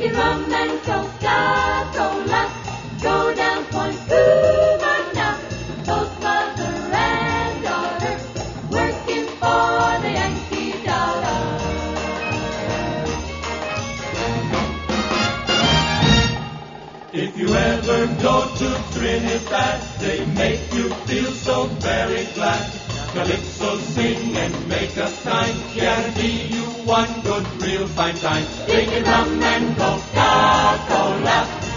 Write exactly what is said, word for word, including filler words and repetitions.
Drinking rum and Coca-Cola. Go down Point Cumana. Both mother and daughter working for the Yankee dollar. If you ever go to Trinidad, they make you feel so very glad. Calypso sing and make up time, guarantee you one good real fine time. Drinking rum and Coca-Cola.